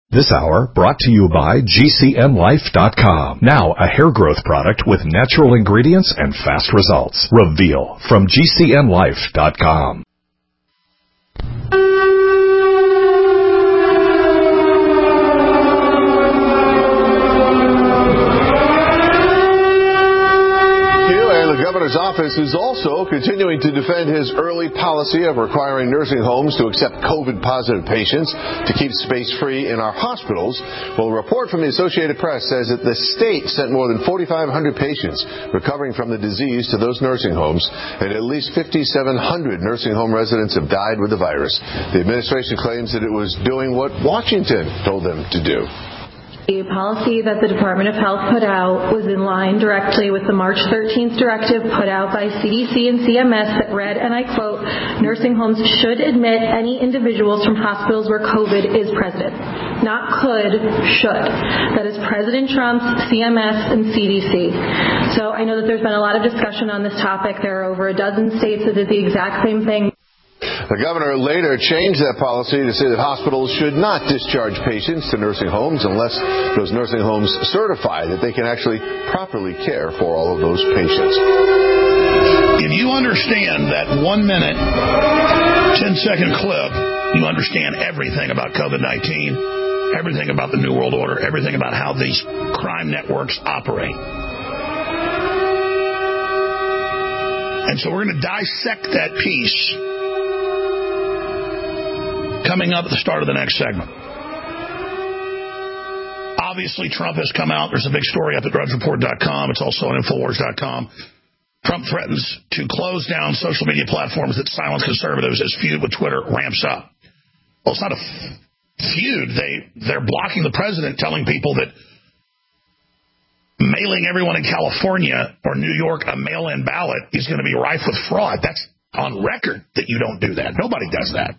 This hour brought to you by GCNlife.com. Now a hair growth product with natural ingredients and fast results. Reveal from GCNlife.com. Governor's office is also continuing to defend his early policy of requiring nursing homes to accept COVID-positive patients to keep space free in our hospitals. Well, a report from the Associated Press says that the state sent more than 4,500 patients recovering from the disease to those nursing homes, and at least 5,700 nursing home residents have died with the virus. The administration claims that it was doing what Washington told them to do. The policy that the Department of Health put out was in line directly with the March 13th directive put out by CDC and CMS that read, and I quote, nursing homes should admit any individuals from hospitals where COVID is present. Not could, should. That is President Trump's, CMS, and CDC. So I know that there's been a lot of discussion on this topic. There are over a dozen states that did the exact same thing. The governor later changed that policy to say that hospitals should not discharge patients to nursing homes unless those nursing homes certify that they can actually properly care for all of those patients. If you understand that 1 minute, 10-second clip, you understand everything about COVID-19, everything about the New World Order, everything about how these crime networks operate. And so we're going to dissect that piece coming up at the start of the next segment. Obviously, Trump has come out. There's a big story up at DrudgeReport.com. It's also on Infowars.com. Trump threatens to close down social media platforms that silence conservatives as feud with Twitter ramps up. Well, it's not a feud. They're blocking the president, telling people that mailing everyone in California or New York a mail-in ballot is going to be rife with fraud. That's on record that you don't do that. Nobody does that.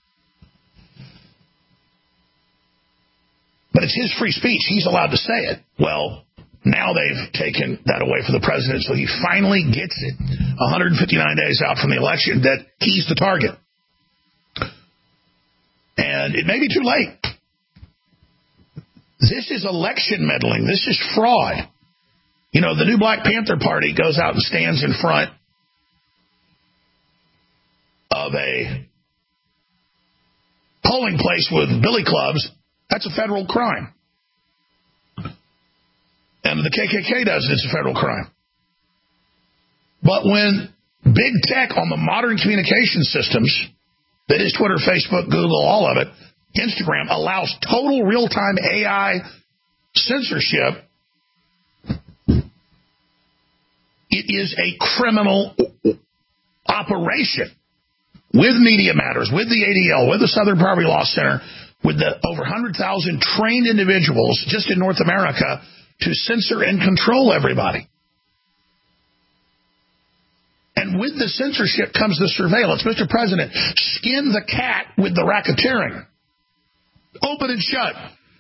But it's his free speech. He's allowed to say it. Well, now they've taken that away from the president, so he finally gets it 159 days out from the election that he's the target. And it may be too late. This is election meddling. This is fraud. You know, the new Black Panther Party goes out and stands in front of a polling place with billy clubs. That's a federal crime. And the KKK does it. It's a federal crime. But when big tech on the modern communication systems, that is Twitter, Facebook, Google, all of it, Instagram, allows total real-time AI censorship, it is a criminal operation with Media Matters, with the ADL, with the Southern Poverty Law Center, with the over 100,000 trained individuals just in North America to censor and control everybody. And with the censorship comes the surveillance. Mr. President, skin the cat with the racketeering. Open and shut.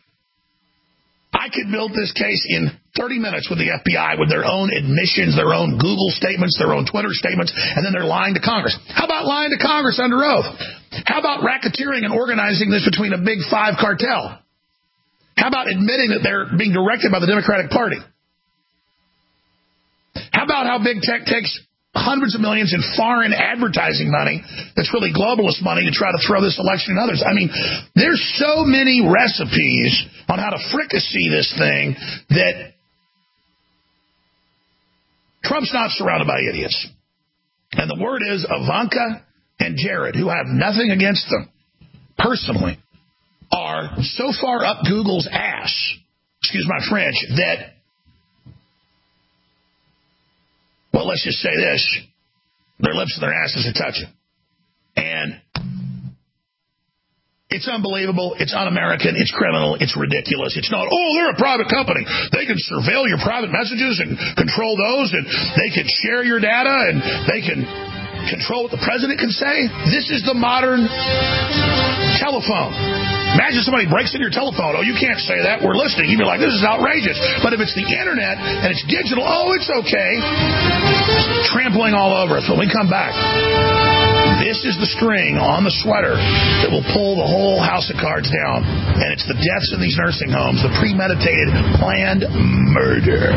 I could build this case in 30 minutes with the FBI, with their own admissions, their own Google statements, their own Twitter statements, and then they're lying to Congress. How about lying to Congress under oath? How about racketeering and organizing this between a big five cartel? How about admitting that they're being directed by the Democratic Party? How about how big tech takes hundreds of millions in foreign advertising money that's really globalist money to try to throw this election and others? I mean, there's so many recipes on how to fricassee this thing that Trump's not surrounded by idiots. And the word is Ivanka and Jared, who have nothing against them personally, are so far up Google's ass, excuse my French, that, well, let's just say this, their lips and their asses are touching. And it's unbelievable, it's un-American, it's criminal, it's ridiculous. It's not, oh, they're a private company. They can surveil your private messages and control those, and they can share your data, and they can control what the president can say. This is the modern telephone. Imagine somebody breaks in your telephone. Oh, you can't say that. We're listening. You'd be like, this is outrageous. But if it's the internet and it's digital, oh, it's okay. Trampling all over us when we come back. This is the string on the sweater that will pull the whole house of cards down. And it's the deaths in these nursing homes, the premeditated, planned murder.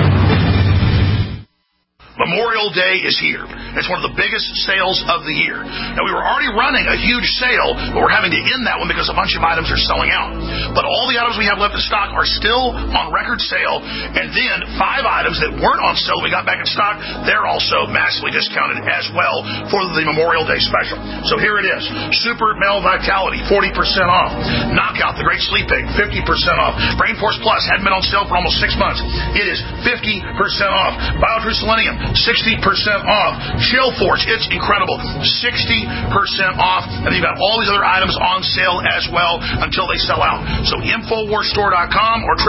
Memorial Day is here. It's one of the biggest sales of the year. Now, we were already running a huge sale, but we're having to end that one because a bunch of items are selling out. But all the items we have left in stock are still on record sale. And then 5 items that weren't on sale we got back in stock, they're also massively discounted as well for the Memorial Day special. So here it is. Super Male Vitality, 40% off. Knockout, the Great Sleep Aid, 50% off. Brain Force Plus hadn't been on sale for almost 6 months. It is 50% off. BioTrue Selenium, 60% off. Chill Force, it's incredible, 60% off. And you've got all these other items on sale as well until they sell out. So InfoWarsStore.com or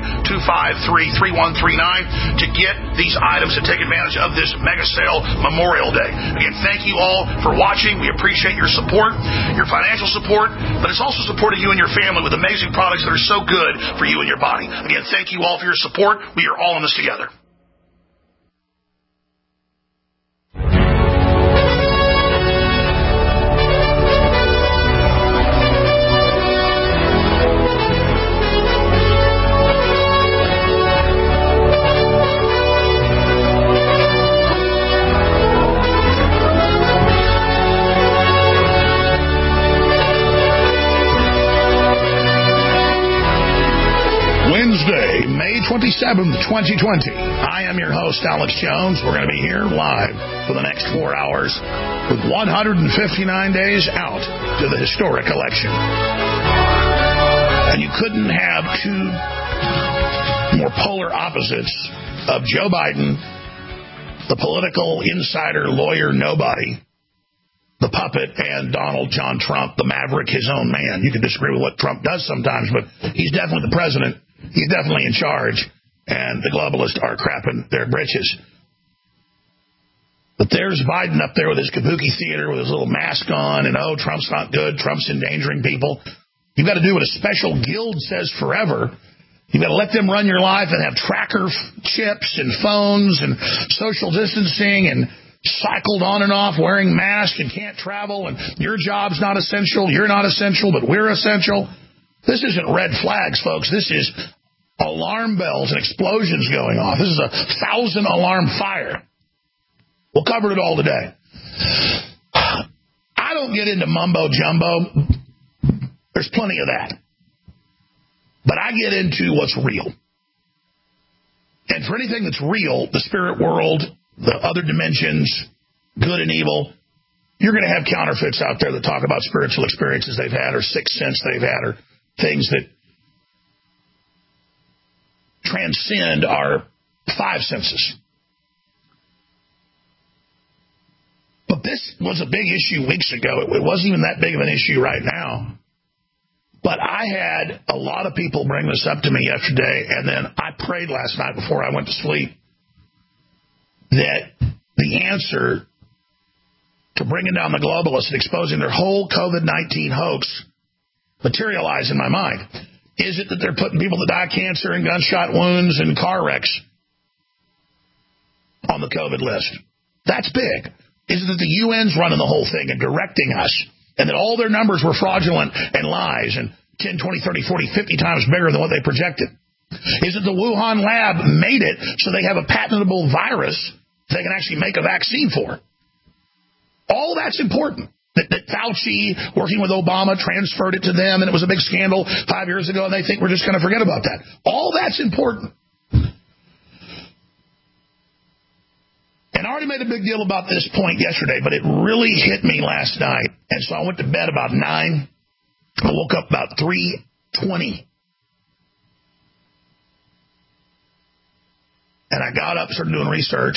888-253-3139 to get these items and take advantage of this mega sale Memorial Day. Again, thank you all for watching. We appreciate your support, your financial support, but it's also supporting you and your family with amazing products that are so good for you and your body. Again, thank you all for your support. We are all in this together. Wednesday, May 27th, 2020. I am your host, Alex Jones. We're going to be here live for the next 4 hours with 159 days out to the historic election. And you couldn't have two more polar opposites of Joe Biden, the political insider, lawyer, nobody, the puppet, and Donald John Trump, the maverick, his own man. You can disagree with what Trump does sometimes, but he's definitely the president. He's definitely in charge, and the globalists are crapping their britches. But there's Biden up there with his kabuki theater with his little mask on, and, oh, Trump's not good. Trump's endangering people. You've got to do what a special guild says forever. You've got to let them run your life and have tracker chips and phones and social distancing and cycled on and off wearing masks and can't travel, and your job's not essential. You're not essential, but we're essential. This isn't red flags, folks. This is alarm bells and explosions going off. This is a 1,000-alarm fire. We'll cover it all today. I don't get into mumbo-jumbo. There's plenty of that. But I get into what's real. And for anything that's real, the spirit world, the other dimensions, good and evil, you're going to have counterfeits out there that talk about spiritual experiences they've had or sixth sense they've had or things that transcend our 5 senses. But this was a big issue weeks ago. It wasn't even that big of an issue right now. But I had a lot of people bring this up to me yesterday, and then I prayed last night before I went to sleep that the answer to bringing down the globalists and exposing their whole COVID-19 hoax materialize in my mind. Is it that they're putting people that die of cancer and gunshot wounds and car wrecks on the COVID list? That's big. Is it that the UN's running the whole thing and directing us, and that all their numbers were fraudulent and lies and 10, 20, 30, 40, 50 times bigger than what they projected? Is it the Wuhan lab made it so they have a patentable virus they can actually make a vaccine for? All that's important. That Fauci, working with Obama, transferred it to them, and it was a big scandal 5 years ago, and they think we're just going to forget about that. All that's important. And I already made a big deal about this point yesterday, but it really hit me last night. And so I went to bed about 9. I woke up about 3:20. And I got up, started doing research.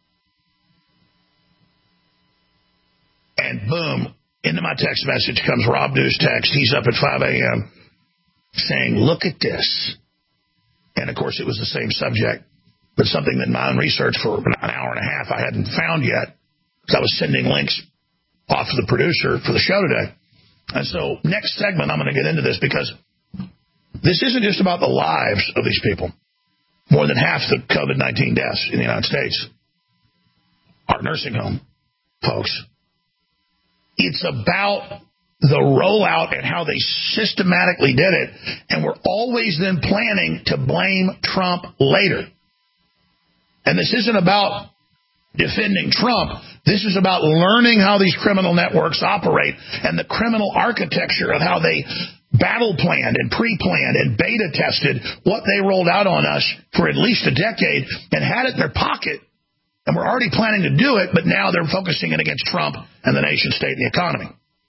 And boom, into my text message comes Rob Dew's text. He's up at 5 a.m. saying, look at this. And, of course, it was the same subject, but something that in my own research for an hour and a half I hadn't found yet, because I was sending links off to the producer for the show today. And so next segment I'm going to get into this, because this isn't just about the lives of these people. More than half the COVID-19 deaths in the United States are nursing home folks. It's about the rollout and how they systematically did it. And we're always then planning to blame Trump later. And this isn't about defending Trump. This is about learning how these criminal networks operate and the criminal architecture of how they battle planned and pre-planned and beta tested what they rolled out on us for at least a decade and had it in their pocket. And we're already planning to do it, but now they're focusing it against Trump and the nation state and the economy.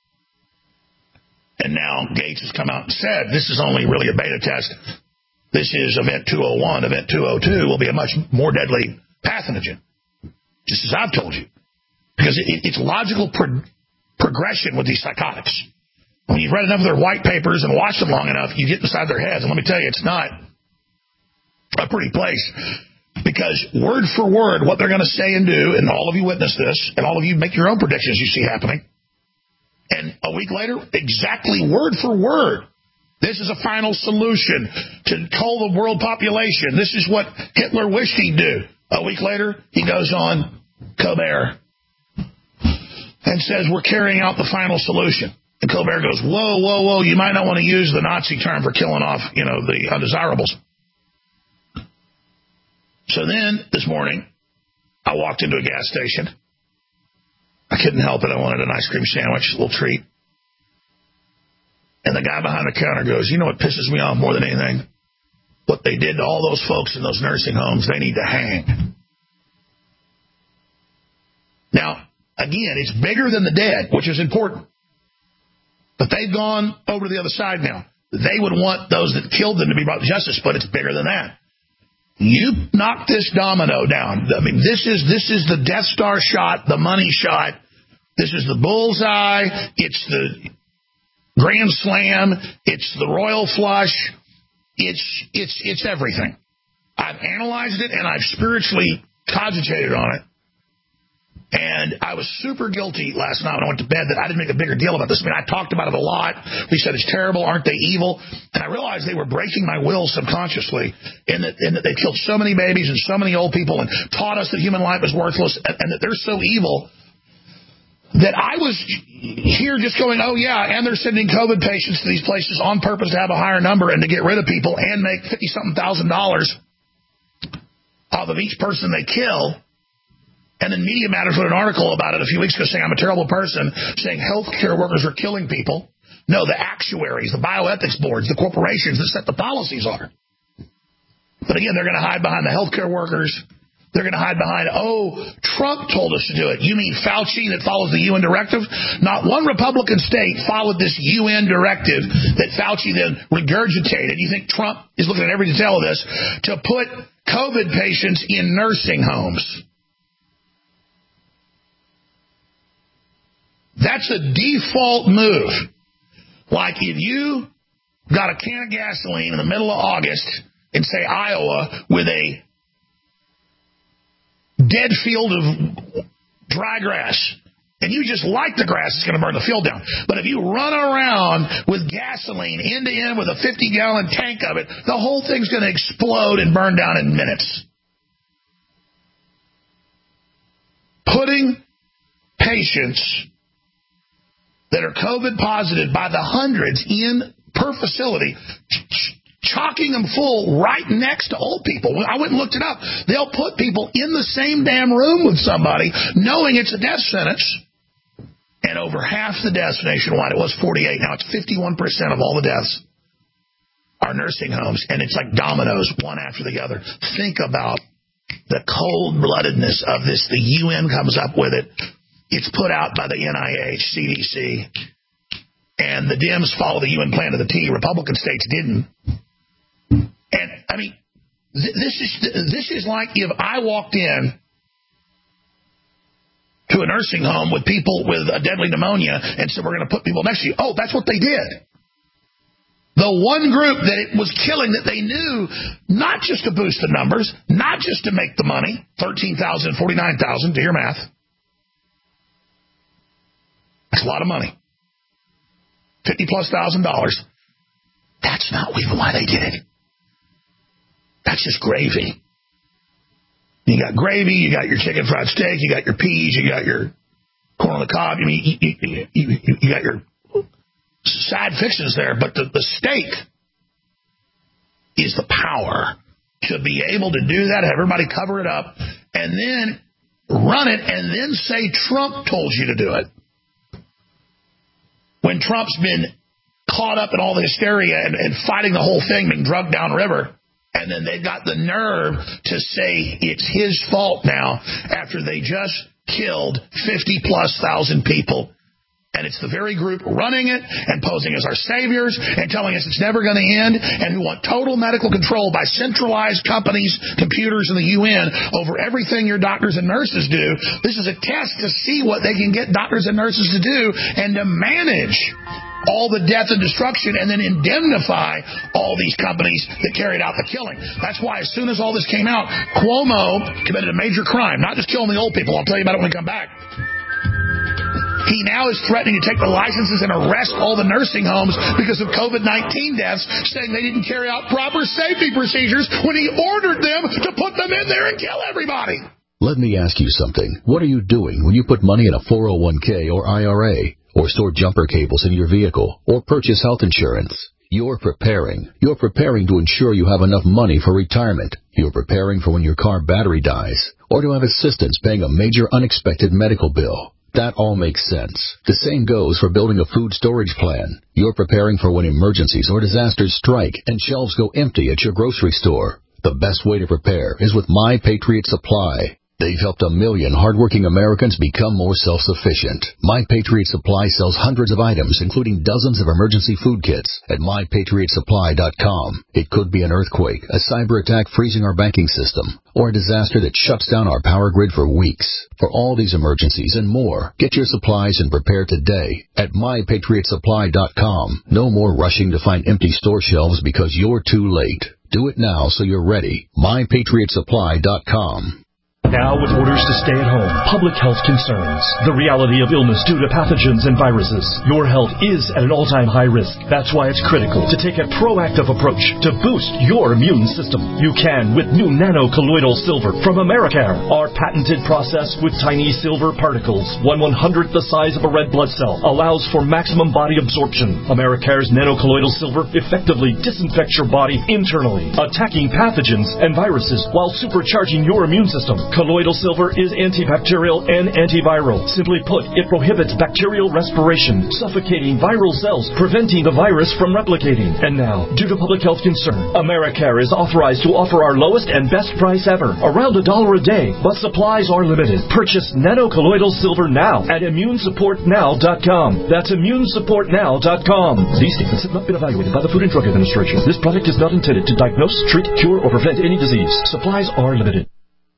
And now Gates has come out and said, this is only really a beta test. This is Event 201. Event 202 will be a much more deadly pathogen, just as I've told you. Because it's logical progression with these psychotics. When you've read enough of their white papers and watched them long enough, you get inside their heads. And let me tell you, it's not a pretty place. Because word for word, what they're going to say and do, and all of you witness this, and all of you make your own predictions you see happening. And a week later, exactly word for word, this is a final solution to cull the world population. This is what Hitler wished he'd do. A week later, he goes on Colbert and says, we're carrying out the final solution. And Colbert goes, whoa, whoa, whoa, you might not want to use the Nazi term for killing off, the undesirables. So then, this morning, I walked into a gas station. I couldn't help it. I wanted an ice cream sandwich, a little treat. And the guy behind the counter goes, you know what pisses me off more than anything? What they did to all those folks in those nursing homes, they need to hang. Now, again, it's bigger than the dead, which is important. But they've gone over to the other side now. They would want those that killed them to be brought to justice, but it's bigger than that. You knock this domino down. I mean, this is the Death Star shot, the money shot. This is the bullseye. It's the grand slam. It's the royal flush. It's everything. I've analyzed it and I've spiritually cogitated on it. And I was super guilty last night when I went to bed that I didn't make a bigger deal about this. I mean, I talked about it a lot. We said it's terrible. Aren't they evil? And I realized they were breaking my will subconsciously in that they killed so many babies and so many old people and taught us that human life is worthless and that they're so evil that I was here just going, oh, yeah, and they're sending COVID patients to these places on purpose to have a higher number and to get rid of people and make $50-something thousand off of each person they kill. And then Media Matters wrote an article about it a few weeks ago saying I'm a terrible person, saying healthcare workers are killing people. No, the actuaries, the bioethics boards, the corporations that set the policies are. But again, they're going to hide behind the healthcare workers. They're going to hide behind, Trump told us to do it. You mean Fauci that follows the UN directive? Not one Republican state followed this UN directive that Fauci then regurgitated. You think Trump is looking at every detail of this to put COVID patients in nursing homes? That's a default move. Like if you got a can of gasoline in the middle of August in, say, Iowa with a dead field of dry grass, and you just like the grass, it's going to burn the field down. But if you run around with gasoline end to end with a 50-gallon tank of it, the whole thing's going to explode and burn down in minutes. Putting patients that are COVID positive by the hundreds per facility, chalking them full right next to old people. I went and looked it up. They'll put people in the same damn room with somebody, knowing it's a death sentence. And over half the deaths nationwide, it was 48. Now it's 51% of all the deaths are nursing homes. And it's like dominoes, one after the other. Think about the cold-bloodedness of this. The UN comes up with it. It's put out by the NIH, CDC, and the Dems follow the UN plan to the T. Republican states didn't. And, I mean, this is like if I walked in to a nursing home with people with a deadly pneumonia and said, we're going to put people next to you. Oh, that's what they did. The one group that it was killing that they knew, not just to boost the numbers, not just to make the money, 13,000, 49,000, do your math. That's a lot of money. $50,000+. That's not even why they did it. That's just gravy. You got gravy, you got your chicken fried steak, you got your peas, you got your corn on the cob. I mean, you got your side fixings there, but the stake is the power to be able to do that, have everybody cover it up, and then run it, and then say Trump told you to do it. When Trump's been caught up in all the hysteria and fighting the whole thing, being drugged downriver, and then they got the nerve to say it's his fault now after they just killed 50,000+ people. And it's the very group running it and posing as our saviors and telling us it's never going to end, and who want total medical control by centralized companies, computers, and the UN over everything your doctors and nurses do. This is a test to see what they can get doctors and nurses to do and to manage all the death and destruction and then indemnify all these companies that carried out the killing. That's why as soon as all this came out, Cuomo committed a major crime, not just killing the old people. I'll tell you about it when we come back. He now is threatening to take the licenses and arrest all the nursing homes because of COVID-19 deaths, saying they didn't carry out proper safety procedures when he ordered them to put them in there and kill everybody. Let me ask you something. What are you doing when you put money in a 401k or IRA, or store jumper cables in your vehicle, or purchase health insurance? You're preparing. You're preparing to ensure you have enough money for retirement. You're preparing for when your car battery dies, or to have assistance paying a major unexpected medical bill. That all makes sense. The same goes for building a food storage plan. You're preparing for when emergencies or disasters strike and shelves go empty at your grocery store. The best way to prepare is with My Patriot Supply. They've helped 1 million hardworking Americans become more self-sufficient. My Patriot Supply sells hundreds of items, including dozens of emergency food kits at MyPatriotSupply.com. It could be an earthquake, a cyber attack freezing our banking system, or a disaster that shuts down our power grid for weeks. For all these emergencies and more, get your supplies and prepare today at MyPatriotSupply.com. No more rushing to find empty store shelves because you're too late. Do it now so you're ready. MyPatriotSupply.com. Now, with orders to stay at home, public health concerns, the reality of illness due to pathogens and viruses, your health is at an all-time high risk. That's why it's critical to take a proactive approach to boost your immune system. You can with new nano-colloidal silver from Americare. Our patented process with tiny silver particles, 1/100th the size of a red blood cell, allows for maximum body absorption. Americare's nano-colloidal silver effectively disinfects your body internally, attacking pathogens and viruses while supercharging your immune system. Colloidal silver is antibacterial and antiviral. Simply put, it prohibits bacterial respiration, suffocating viral cells, preventing the virus from replicating. And now, due to public health concern, Americare is authorized to offer our lowest and best price ever, around $1 a day, but supplies are limited. Purchase nano-colloidal silver now at ImmuneSupportNow.com. That's ImmuneSupportNow.com. These statements have not been evaluated by the Food and Drug Administration. This product is not intended to diagnose, treat, cure, or prevent any disease. Supplies are limited.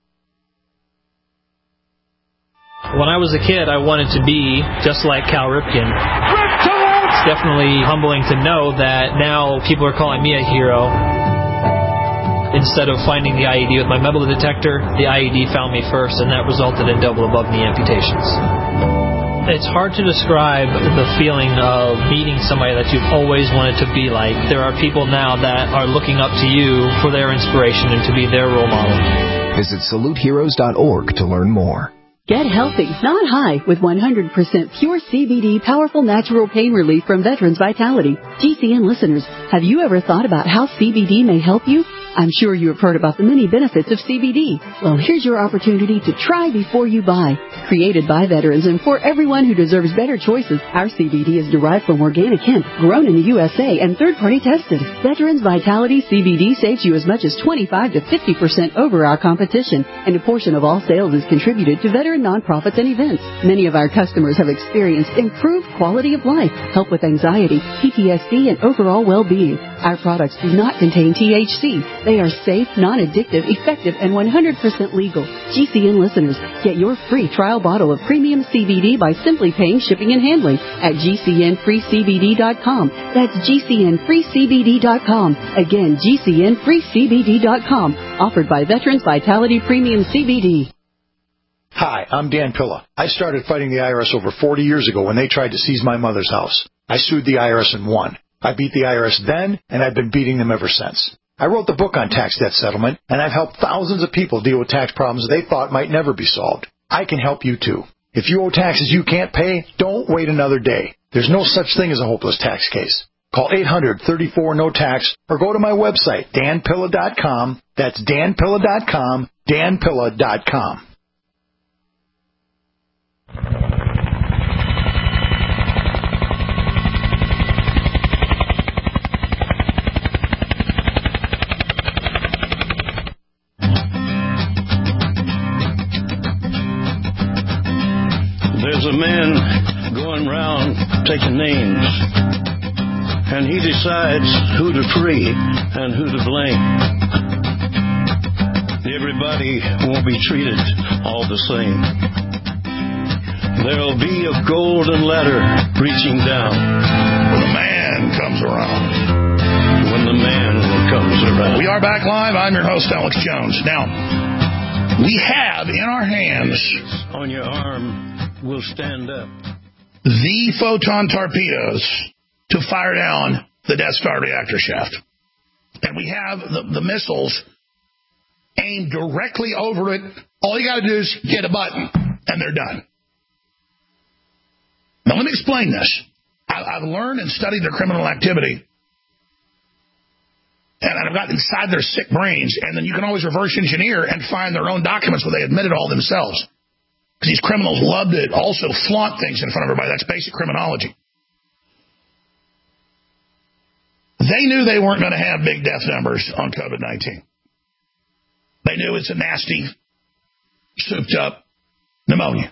When I was a kid, I wanted to be just like Cal Ripken. It's definitely humbling to know that now people are calling me a hero. Instead of finding the IED with my metal detector, the IED found me first, and that resulted in double above-knee amputations. It's hard to describe the feeling of meeting somebody that you've always wanted to be like. There are people now that are looking up to you for their inspiration and to be their role model. Visit SaluteHeroes.org to learn more. Get healthy, not high, with 100% pure CBD powerful natural pain relief from Veterans Vitality. GCN listeners, have you ever thought about how CBD may help you? I'm sure you have heard about the many benefits of CBD. Well, here's your opportunity to try before you buy. Created by veterans and for everyone who deserves better choices, our CBD is derived from organic hemp, grown in the USA, and third-party tested. Veterans Vitality CBD saves you as much as 25 to 50% over our competition, and a portion of all sales is contributed to veteran nonprofits and events. Many of our customers have experienced improved quality of life, help with anxiety, PTSD, and overall well-being. Our products do not contain THC. They are safe, non-addictive, effective, and 100% legal. GCN listeners, get your free trial bottle of premium CBD by simply paying shipping and handling at GCNFreeCBD.com. That's GCNFreeCBD.com. Again, GCNFreeCBD.com. Offered by Veterans Vitality Premium CBD. Hi, I'm Dan Pilla. I started fighting the IRS over 40 years ago when they tried to seize my mother's house. I sued the IRS and won. I beat the IRS then, and I've been beating them ever since. I wrote the book on tax debt settlement, and I've helped thousands of people deal with tax problems they thought might never be solved. I can help you too. If you owe taxes you can't pay, don't wait another day. There's no such thing as a hopeless tax case. Call 800-34-NO-TAX or go to my website, danpilla.com. That's danpilla.com, danpilla.com. There's a man going around taking names, and he decides who to free and who to blame. Everybody won't be treated all the same. There'll be a golden ladder reaching down when the man comes around. When the man comes around. We are back live. I'm your host, Alex Jones. Now, we have in our hands on your arm will stand up the photon torpedoes to fire down the Death Star reactor shaft. And we have the missiles aimed directly over it. All you got to do is hit a button, and they're done. Now, let me explain this. I've learned and studied their criminal activity, and I've gotten inside their sick brains, and then you can always reverse engineer and find their own documents where they admit it all themselves. Because these criminals love to also flaunt things in front of everybody. That's basic criminology. They knew they weren't going to have big death numbers on COVID-19. They knew it's a nasty, souped-up pneumonia.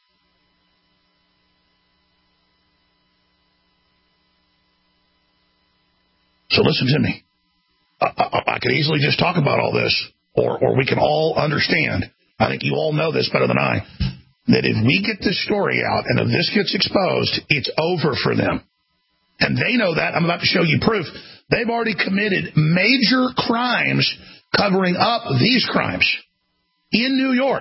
So listen to me. I could easily just talk about all this, or we can all understand. I think you all know this better than I, that if we get this story out and if this gets exposed, it's over for them. And they know that. I'm about to show you proof. They've already committed major crimes covering up these crimes in New York.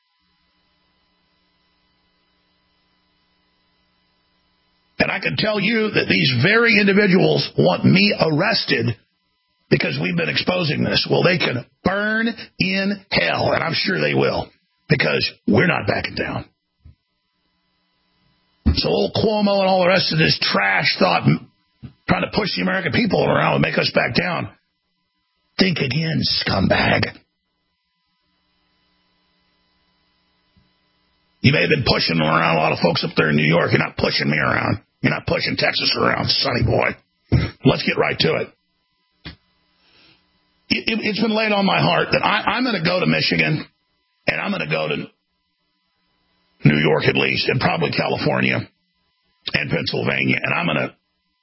And I can tell you that these very individuals want me arrested because we've been exposing this. Well, they can burn in hell, and I'm sure they will, because we're not backing down. So old Cuomo and all the rest of this trash thought, trying to push the American people around and make us back down. Think again, scumbag. You may have been pushing around a lot of folks up there in New York. You're not pushing me around. You're not pushing Texas around, sonny boy. Let's get right to it. It's been laid on my heart that I'm going to go to Michigan, and I'm going to go to New York at least, and probably California and Pennsylvania, and I'm going to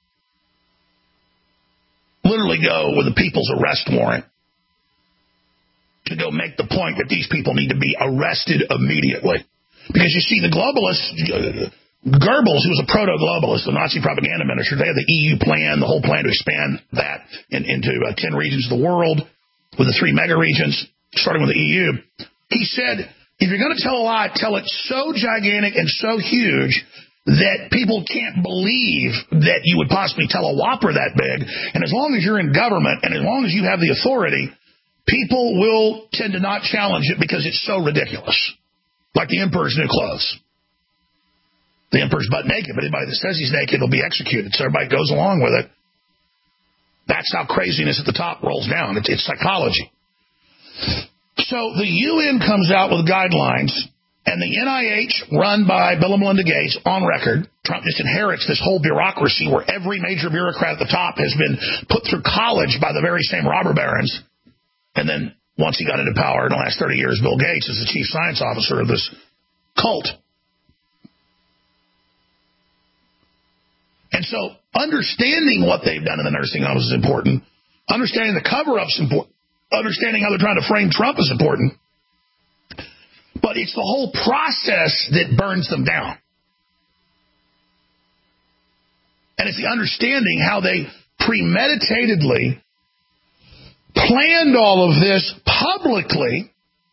literally go with the people's arrest warrant to go make the point that these people need to be arrested immediately. Because you see, the globalists, Goebbels, who was a proto-globalist, the Nazi propaganda minister, they had the EU plan, the whole plan to expand that into 10 regions of the world with the 3 mega regions, starting with the EU. He said, if you're going to tell a lie, tell it so gigantic and so huge that people can't believe that you would possibly tell a whopper that big. And as long as you're in government and as long as you have the authority, people will tend to not challenge it because it's so ridiculous. Like the emperor's new clothes. The emperor's butt naked, but anybody that says he's naked will be executed. So everybody goes along with it. That's how craziness at the top rolls down. It's psychology. So the UN comes out with guidelines, and the NIH, run by Bill and Melinda Gates, on record. Trump just inherits this whole bureaucracy where every major bureaucrat at the top has been put through college by the very same robber barons. And then once he got into power in the last 30 years, Bill Gates is the chief science officer of this cult. And so understanding what they've done in the nursing homes is important. Understanding the cover-up's important. Understanding how they're trying to frame Trump is important. But it's the whole process that burns them down. And it's the understanding how they premeditatedly planned all of this publicly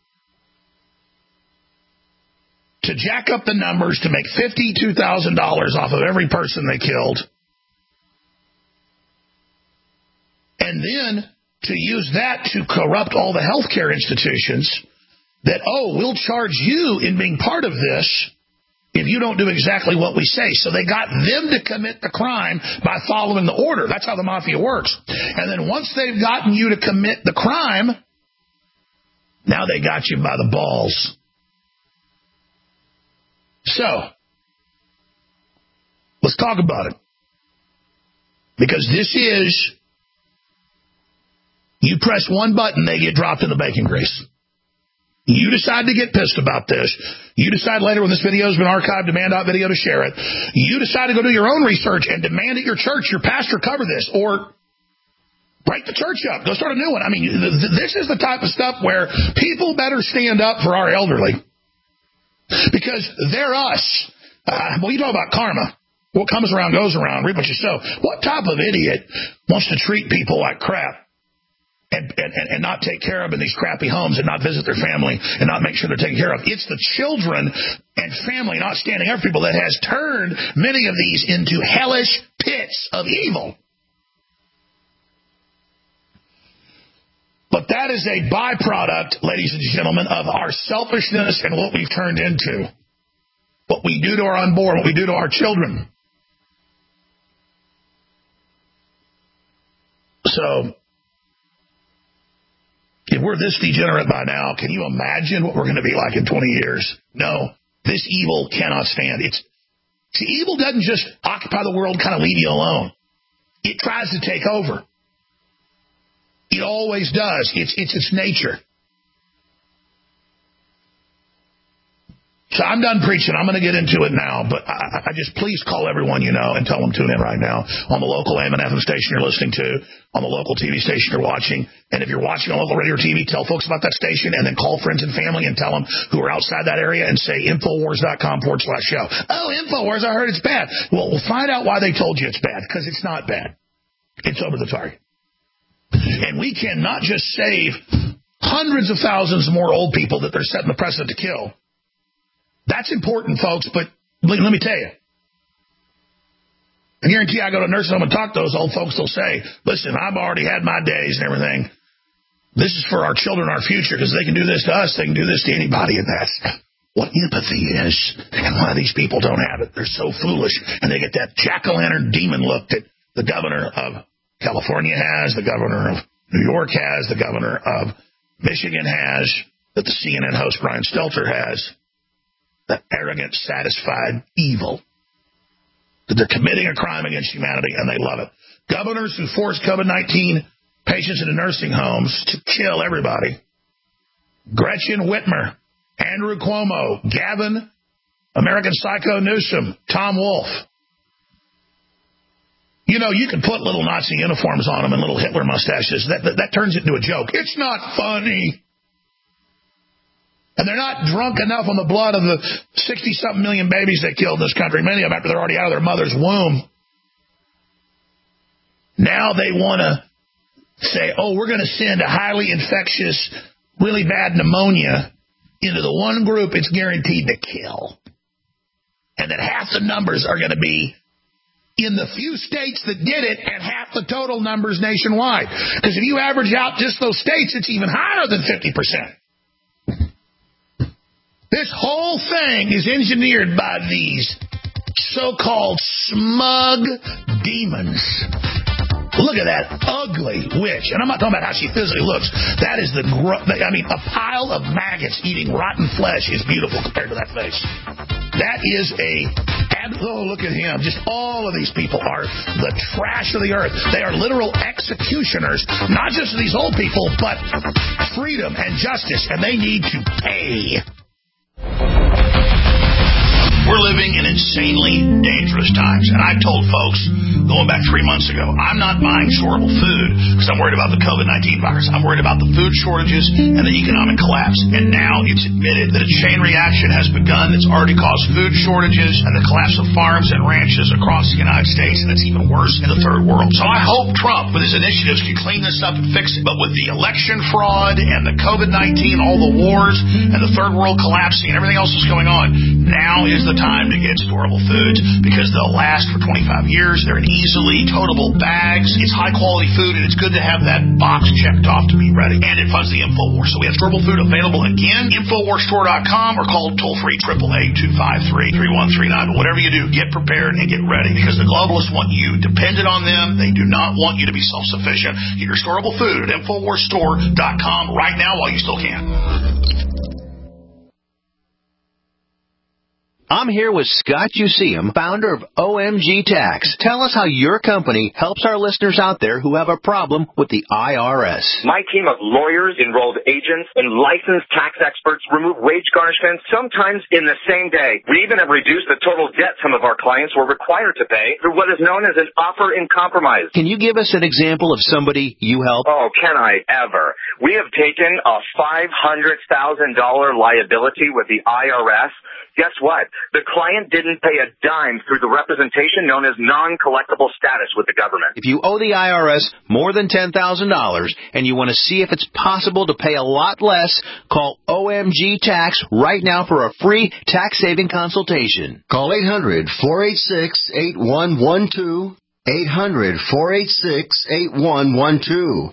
to jack up the numbers, to make $52,000 off of every person they killed, and then to use that to corrupt all the healthcare institutions that, we'll charge you in being part of this if you don't do exactly what we say. So they got them to commit the crime by following the order. That's how the mafia works. And then once they've gotten you to commit the crime, now they got you by the balls. So, let's talk about it. Because this is, you press one button, they get dropped in the bacon grease. You decide to get pissed about this. You decide later when this video has been archived, demand out video to share it. You decide to go do your own research and demand at your church, your pastor cover this, or break the church up. Go start a new one. I mean, this is the type of stuff where people better stand up for our elderly. Because they're us. Well, you talk about karma. What comes around goes around. Reap what you sow. What type of idiot wants to treat people like crap? And not take care of in these crappy homes and not visit their family and not make sure they're taken care of. It's the children and family not standing up for people that has turned many of these into hellish pits of evil. But that is a byproduct, ladies and gentlemen, of our selfishness and what we've turned into. What we do to our unborn, what we do to our children. So, if we're this degenerate by now, can you imagine what we're going to be like in 20 years? No, this evil cannot stand. See, evil doesn't just occupy the world and kind of leave you alone. It tries to take over. It always does. It's its nature. So I'm done preaching. I'm going to get into it now, but I just please call everyone you know and tell them tune in right now on the local AM and FM station you're listening to, on the local TV station you're watching. And if you're watching on local radio or TV, tell folks about that station and then call friends and family and tell them who are outside that area and say Infowars.com/show. Oh, Infowars, I heard it's bad. Well, we'll find out why they told you it's bad, because it's not bad. It's over the target. And we cannot just save hundreds of thousands more old people that they're setting the precedent to kill. That's important, folks, but let me tell you. I guarantee I go to a nursing home and talk to those old folks, they'll say, listen, I've already had my days and everything. This is for our children, our future, because they can do this to us, they can do this to anybody, and that's what empathy is. And why these people don't have it. They're so foolish, and they get that jack-o'-lantern demon look that the governor of California has, the governor of New York has, the governor of Michigan has, that the CNN host Brian Stelter has. That arrogant, satisfied evil. That they're committing a crime against humanity, and they love it. Governors who force COVID-19 patients into nursing homes to kill everybody. Gretchen Whitmer, Andrew Cuomo, Gavin, American Psycho Newsom, Tom Wolf. You know, you can put little Nazi uniforms on them and little Hitler mustaches. That turns it into a joke. It's not funny. And they're not drunk enough on the blood of the 60-something million babies they killed in this country, many of them after they're already out of their mother's womb. Now they want to say, oh, we're going to send a highly infectious, really bad pneumonia into the one group it's guaranteed to kill. And that half the numbers are going to be in the few states that did it and half the total numbers nationwide. Because if you average out just those states, it's even higher than 50%. This whole thing is engineered by these so-called smug demons. Look at that ugly witch. And I'm not talking about how she physically looks. That is a pile of maggots eating rotten flesh is beautiful compared to that face. That is look at him. Just all of these people are the trash of the earth. They are literal executioners, not just of these old people, but freedom and justice, and they need to pay. We're living in insanely dangerous times. And I told folks going back 3 months ago, I'm not buying storable food because I'm worried about the COVID-19 virus. I'm worried about the food shortages and the economic collapse. And now it's admitted that a chain reaction has begun that's already caused food shortages and the collapse of farms and ranches across the United States. And it's even worse in the third world. So I hope Trump, with his initiatives, can clean this up and fix it. But with the election fraud and the COVID-19, all the wars and the third world collapsing and everything else that's going on, now is the time to get storable foods because they'll last for 25 years. They're in easily totable bags. It's high-quality food, and it's good to have that box checked off to be ready. And it funds the InfoWars. So we have storable food available again. InfoWarsStore.com or call toll-free 888-253-3139. But whatever you do, get prepared and get ready because the globalists want you dependent on them. They do not want you to be self-sufficient. Get your storable food at InfoWarsStore.com right now while you still can. I'm here with Scott Useum, founder of OMG Tax. Tell us how your company helps our listeners out there who have a problem with the IRS. My team of lawyers, enrolled agents, and licensed tax experts remove wage garnishments sometimes in the same day. We even have reduced the total debt some of our clients were required to pay through what is known as an offer in compromise. Can you give us an example of somebody you help? Oh, can I ever? We have taken a $500,000 liability with the IRS. Guess what? The client didn't pay a dime through the representation known as non-collectible status with the government. If you owe the IRS more than $10,000 and you want to see if it's possible to pay a lot less, call OMG Tax right now for a free tax-saving consultation. Call 800-486-8112. 800-486-8112.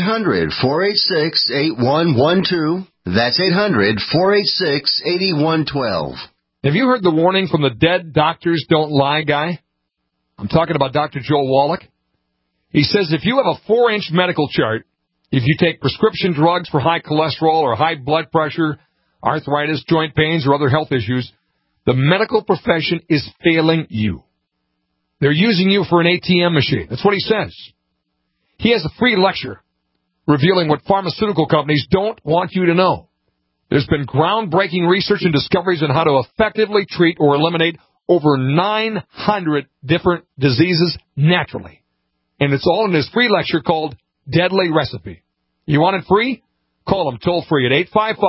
800-486-8112. That's 800-486-8112. Have you heard the warning from the Dead Doctors Don't Lie guy? I'm talking about Dr. Joel Wallach. He says if you have a 4-inch medical chart, if you take prescription drugs for high cholesterol or high blood pressure, arthritis, joint pains, or other health issues, the medical profession is failing you. They're using you for an ATM machine. That's what he says. He has a free lecture revealing what pharmaceutical companies don't want you to know. There's been groundbreaking research and discoveries on how to effectively treat or eliminate over 900 different diseases naturally. And it's all in this free lecture called Deadly Recipe. You want it free? Call him toll-free at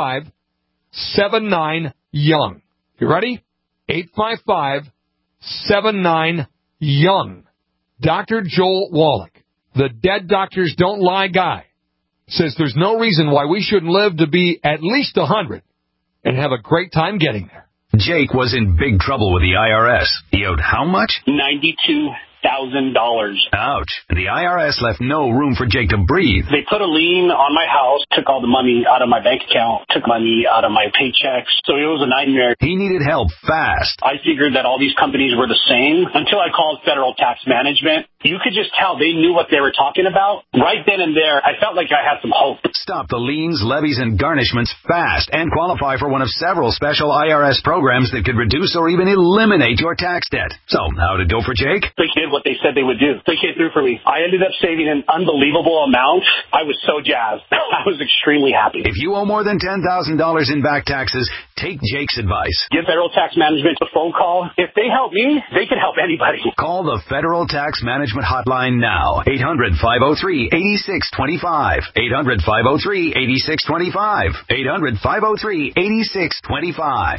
855-79-YOUNG. You ready? 855-79-YOUNG. Dr. Joel Wallach, the Dead Doctors Don't Lie guy, says there's no reason why we shouldn't live to be at least 100 and have a great time getting there. Jake was in big trouble with the IRS. He owed how much? $92,000. Ouch. The IRS left no room for Jake to breathe. They put a lien on my house, took all the money out of my bank account, took money out of my paychecks. So it was a nightmare. He needed help fast. I figured that all these companies were the same until I called Federal Tax Management. You could just tell they knew what they were talking about. Right then and there, I felt like I had some hope. Stop the liens, levies, and garnishments fast and qualify for one of several special IRS programs that could reduce or even eliminate your tax debt. So, how'd it go for Jake? They did what they said they would do. They came through for me. I ended up saving an unbelievable amount. I was so jazzed. I was extremely happy. If you owe more than $10,000 in back taxes, take Jake's advice. Give Federal Tax Management a phone call. If they help me, they can help anybody. Call the Federal Tax Management Hotline now. 800-503-8625. 800-503-8625. 800-503-8625.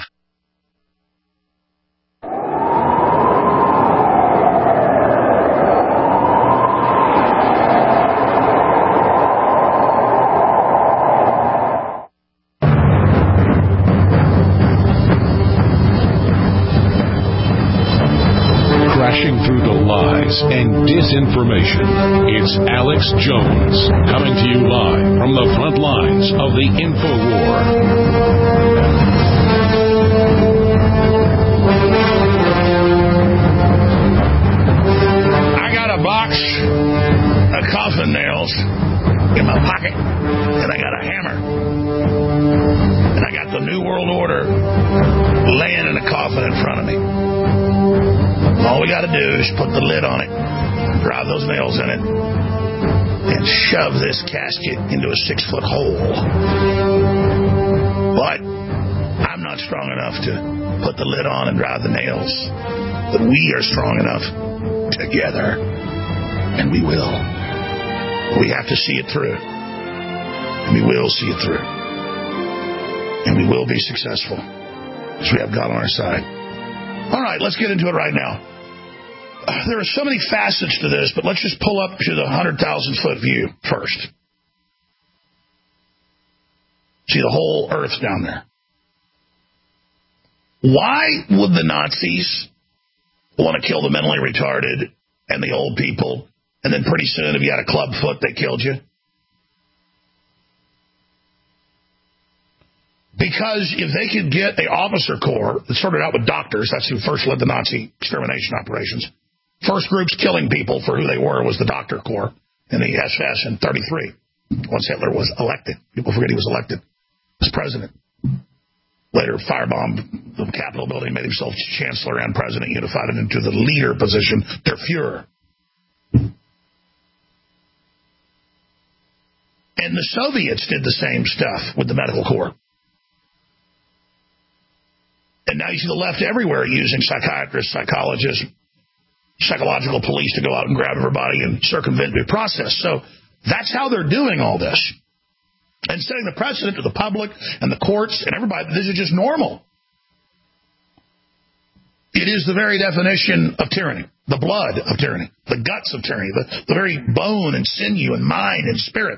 Through the lies and disinformation. It's Alex Jones coming to you live from the front lines of the InfoWar. I got a box of coffin nails in my pocket, and I got a hammer, and I got the New World Order laying in a coffin in front of me. All we got to do is put the lid on it, drive those nails in it, and shove this casket into a 6-foot hole. But I'm not strong enough to put the lid on and drive the nails. But we are strong enough together, and we will. We have to see it through, and we will see it through, and we will be successful because we have God on our side. All right, let's get into it right now. There are so many facets to this, but let's just pull up to the 100,000-foot view first. See the whole Earth down there. Why would the Nazis want to kill the mentally retarded and the old people, and then pretty soon, if you had a club foot, they killed you? Because if they could get an officer corps that started out with doctors, that's who first led the Nazi extermination operations. First groups killing people for who they were was the doctor corps and the SS in 1933, once Hitler was elected. People forget he was elected as president. Later firebombed the Capitol building, made himself chancellor and president, unified it into the leader position, der Fuhrer. And the Soviets did the same stuff with the medical corps. And now you see the left everywhere using psychiatrists, psychologists, psychological police to go out and grab everybody and circumvent due process. So that's how they're doing all this. And setting the precedent to the public and the courts and everybody, this is just normal. It is the very definition of tyranny, the blood of tyranny, the guts of tyranny, the very bone and sinew and mind and spirit.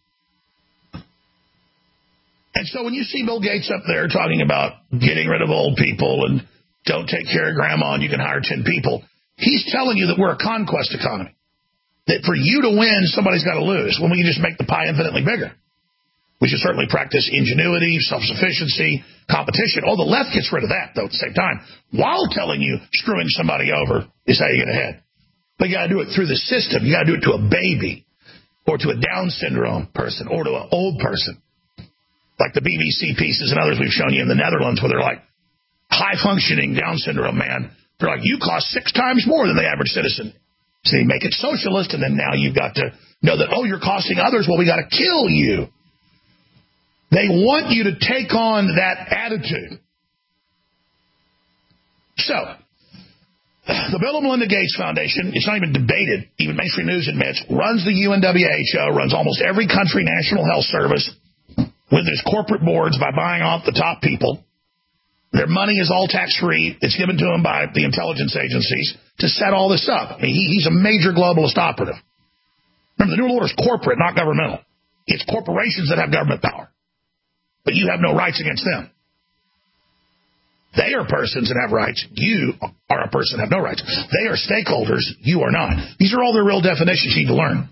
And so when you see Bill Gates up there talking about getting rid of old people and don't take care of grandma and you can hire 10 people, he's telling you that we're a conquest economy. That for you to win, somebody's got to lose. When we can just make the pie infinitely bigger. We should certainly practice ingenuity, self-sufficiency, competition. Oh, the left gets rid of that, though, at the same time, while telling you screwing somebody over is how you get ahead. But you got to do it through the system. You got to do it to a baby or to a Down syndrome person or to an old person. Like the BBC pieces and others we've shown you in the Netherlands where they're like high-functioning Down syndrome man. They're like, you cost 6 times more than the average citizen. So you make it socialist, and then now you've got to know that, oh, you're costing others. Well, we got to kill you. They want you to take on that attitude. So, the Bill and Melinda Gates Foundation, it's not even debated, even mainstream news admits, runs the UNWHO, runs almost every country national health service with its corporate boards by buying off the top people. Their money is all tax-free. It's given to them by the intelligence agencies to set all this up. I mean, he's a major globalist operative. Remember, the New World Order is corporate, not governmental. It's corporations that have government power. But you have no rights against them. They are persons that have rights. You are a person that have no rights. They are stakeholders. You are not. These are all the real definitions you need to learn.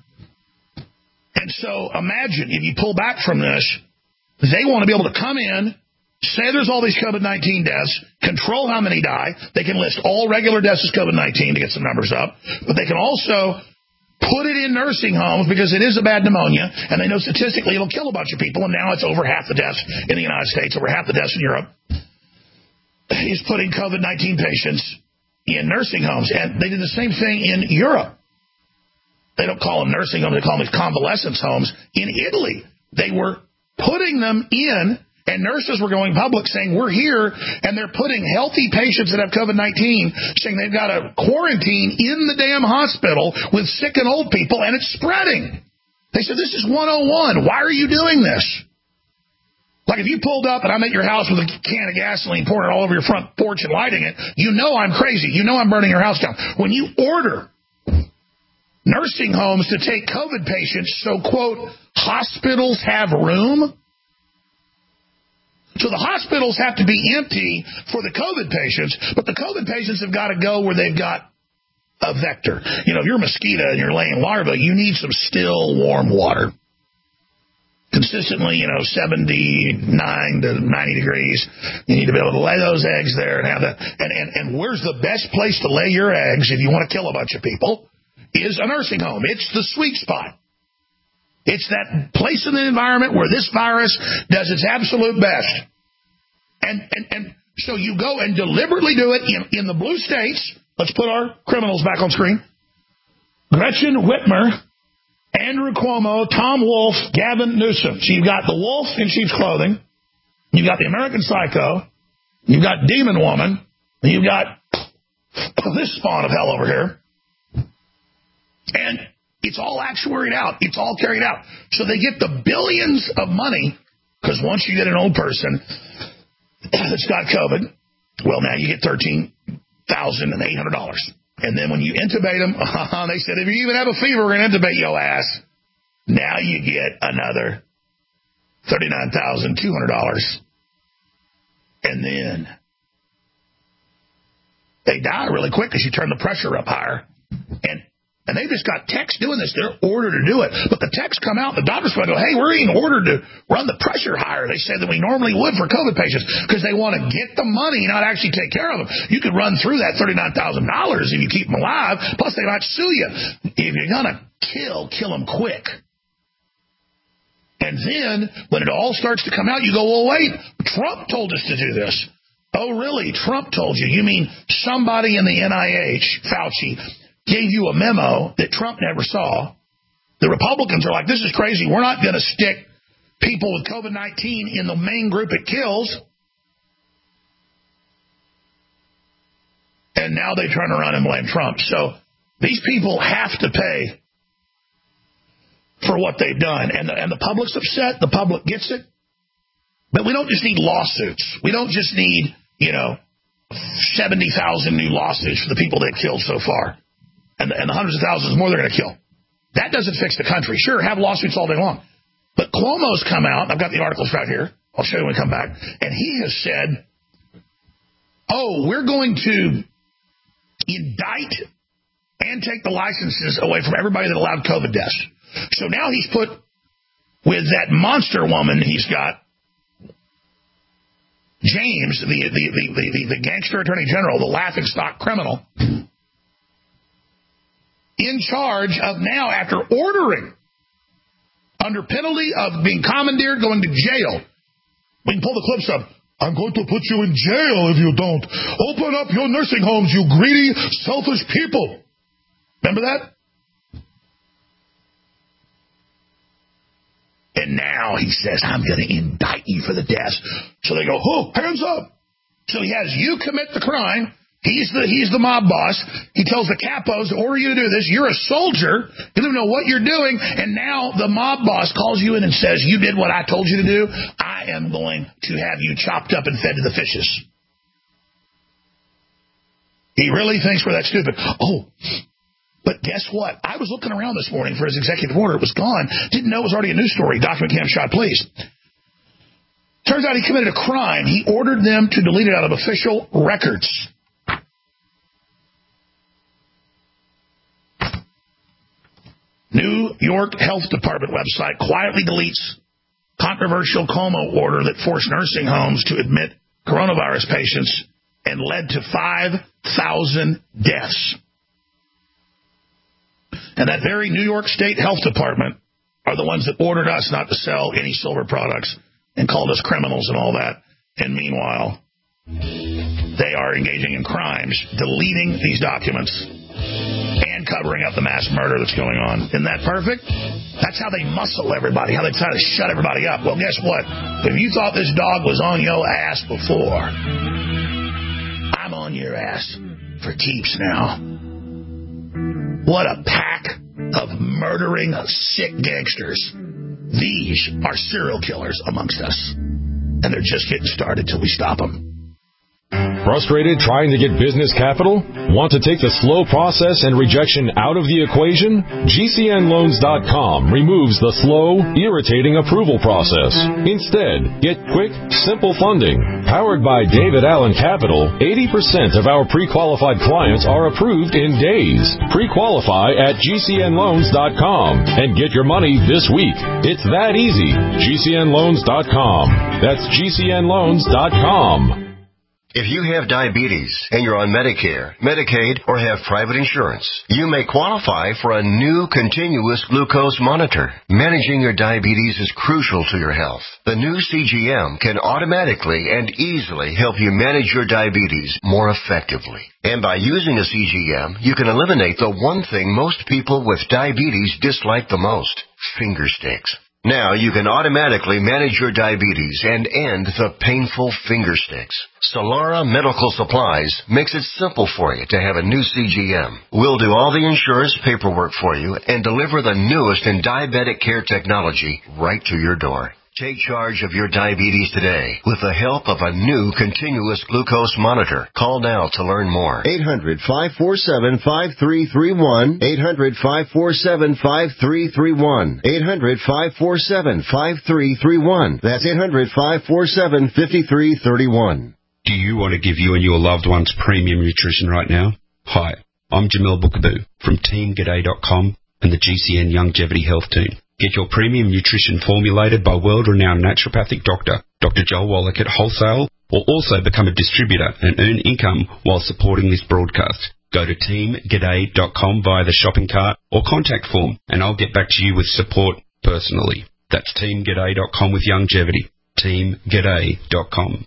And so imagine if you pull back from this, they want to be able to come in, say there's all these COVID-19 deaths, control how many die. They can list all regular deaths as COVID-19 to get some numbers up. But they can also put it in nursing homes because it is a bad pneumonia, and they know statistically it'll kill a bunch of people, and now it's over half the deaths in the United States, over half the deaths in Europe. He's putting COVID-19 patients in nursing homes, and they did the same thing in Europe. They don't call them nursing homes, they call them convalescence homes. In Italy, they were putting them in, and nurses were going public saying, we're here, and they're putting healthy patients that have COVID-19, saying they've got to quarantine in the damn hospital with sick and old people, and it's spreading. They said, this is 101. Why are you doing this? Like if you pulled up and I'm at your house with a can of gasoline, pouring it all over your front porch and lighting it, you know I'm crazy. You know I'm burning your house down. When you order nursing homes to take COVID patients so, quote, hospitals have room. So the hospitals have to be empty for the COVID patients, but the COVID patients have got to go where they've got a vector. You know, if you're a mosquito and you're laying larvae, you need some still warm water. Consistently, 79 to 90 degrees. You need to be able to lay those eggs there and have that. And where's the best place to lay your eggs if you want to kill a bunch of people? Is a nursing home. It's the sweet spot. It's that place in the environment where this virus does its absolute best. And so you go and deliberately do it in the blue states. Let's put our criminals back on screen. Gretchen Whitmer, Andrew Cuomo, Tom Wolf, Gavin Newsom. So you've got the wolf in sheep's clothing. You've got the American Psycho. You've got Demon Woman. And you've got this spawn of hell over here. And it's all actuaried out. It's all carried out. So they get the billions of money because once you get an old person that's got COVID, well, now you get $13,800. And then when you intubate them, they said, if you even have a fever, we're going to intubate your ass. Now you get another $39,200. And then they die really quick because you turn the pressure up higher. And they just got techs doing this. They're ordered to do it. But the techs come out, the doctors go, hey, we're being ordered to run the pressure higher, they say, than we normally would for COVID patients because they want to get the money, not actually take care of them. You could run through that $39,000 if you keep them alive. Plus, they might sue you. If you're going to kill them quick. And then, when it all starts to come out, you go, well, wait, Trump told us to do this. Oh, really? Trump told you? You mean somebody in the NIH, Fauci, gave you a memo that Trump never saw. The Republicans are like, this is crazy. We're not going to stick people with COVID-19 in the main group it kills. And now they turn around and blame Trump. So these people have to pay for what they've done. And the public's upset. The public gets it. But we don't just need lawsuits. We don't just need, 70,000 new lawsuits for the people they've killed so far. And the hundreds of thousands more they're going to kill. That doesn't fix the country. Sure, have lawsuits all day long. But Cuomo's come out, and I've got the articles right here. I'll show you when we come back. And he has said, we're going to indict and take the licenses away from everybody that allowed COVID deaths. So now he's put, with that monster woman he's got, James, the gangster attorney general, the laughingstock criminal, in charge of now, after ordering, under penalty of being commandeered, going to jail. We can pull the clips up. I'm going to put you in jail if you don't. Open up your nursing homes, you greedy, selfish people. Remember that? And now he says, I'm going to indict you for the deaths. So they go, hands up. So he has you commit the crime. He's the mob boss. He tells the capos to order you to do this. You're a soldier. You don't know what you're doing. And now the mob boss calls you in and says, you did what I told you to do. I am going to have you chopped up and fed to the fishes. He really thinks we're that stupid. But guess what? I was looking around this morning for his executive order. It was gone. Didn't know it was already a news story. Document Cam Shot, please. Turns out he committed a crime. He ordered them to delete it out of official records. New York Health Department website quietly deletes controversial Cuomo order that forced nursing homes to admit coronavirus patients and led to 5,000 deaths. And that very New York State Health Department are the ones that ordered us not to sell any silver products and called us criminals and all that. And meanwhile, they are engaging in crimes, deleting these documents and covering up the mass murder that's going on. Isn't that perfect? That's how they muscle everybody, how they try to shut everybody up. Well, guess what? If you thought this dog was on your ass before, I'm on your ass for keeps now. What a pack of murdering, sick gangsters. These are serial killers amongst us. And they're just getting started till we stop them. Frustrated trying to get business capital? Want to take the slow process and rejection out of the equation? GCNLoans.com removes the slow, irritating approval process. Instead, get quick, simple funding. Powered by David Allen Capital, 80% of our pre-qualified clients are approved in days. Pre-qualify at GCNLoans.com and get your money this week. It's that easy. GCNLoans.com. That's GCNLoans.com. If you have diabetes and you're on Medicare, Medicaid, or have private insurance, you may qualify for a new continuous glucose monitor. Managing your diabetes is crucial to your health. The new CGM can automatically and easily help you manage your diabetes more effectively. And by using a CGM, you can eliminate the one thing most people with diabetes dislike the most: finger sticks. Now you can automatically manage your diabetes and end the painful finger sticks. Solara Medical Supplies makes it simple for you to have a new CGM. We'll do all the insurance paperwork for you and deliver the newest in diabetic care technology right to your door. Take charge of your diabetes today with the help of a new continuous glucose monitor. Call now to learn more. 800-547-5331. 800-547-5331. 800-547-5331. That's 800-547-5331. Do you want to give you and your loved ones premium nutrition right now? Hi, I'm Jamel Bookaboo from TeamGaday.com and the GCN Longevity Health Team. Get your premium nutrition formulated by world-renowned naturopathic doctor, Dr. Joel Wallach at Wholesale, or also become a distributor and earn income while supporting this broadcast. Go to TeamGaday.com via the shopping cart or contact form, and I'll get back to you with support personally. That's TeamGaday.com with Longevity. TeamGaday.com.